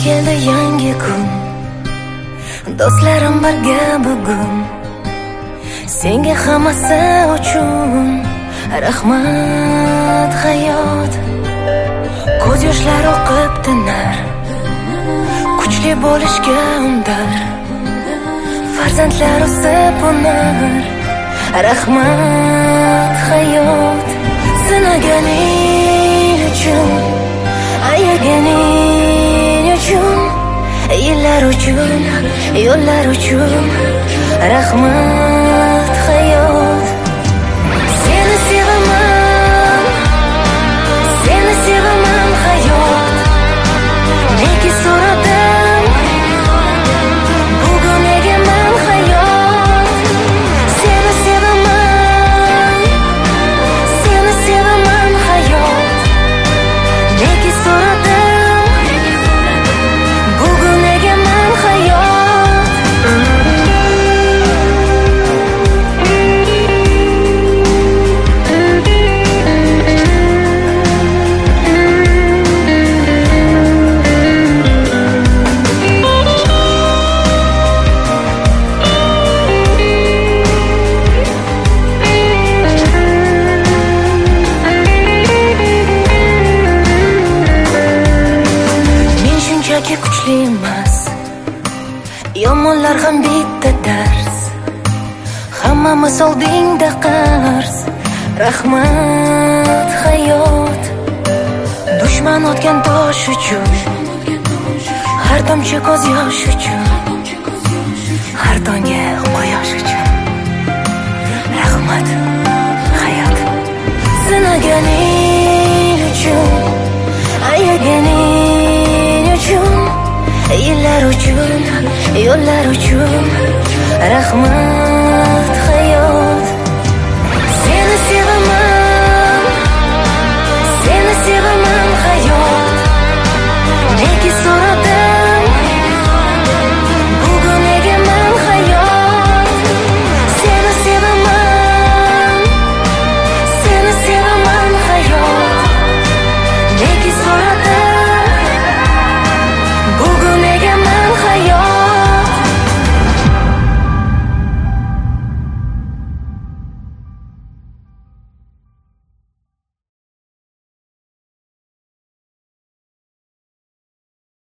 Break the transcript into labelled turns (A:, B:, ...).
A: keldi yangi kun, do'stlarim birga bugun. Senga hammasi uchun rahmat hayot. Ko'z yoshlari oqib tinar, kuchli bo'lishga undar. Farzandlar o'sib unar, rahmat hayot. Sinaganing uchun, ayaganing uchun, yillar uchun, yo'llar uchun, rahmat hayot. Seni sevaman, seni sevaman hayot. Nega so'radim, bugun egaman hayot. Seni sevaman, seni sevaman hayot. Nega so'radim, bugun egaman hayot. Kuchli emas, yomonlar ham bitta dars. Hammamiz oldingda qars. Rahmat hayot. Dushman otgan tosh uchun, har tomchi ko'z yosh uchun, har tonga quyosh uchun, rahmat hayot. Sinaganing uchun, ayaganing uchun, yillar uchun, yo'llar uchun, rahmat.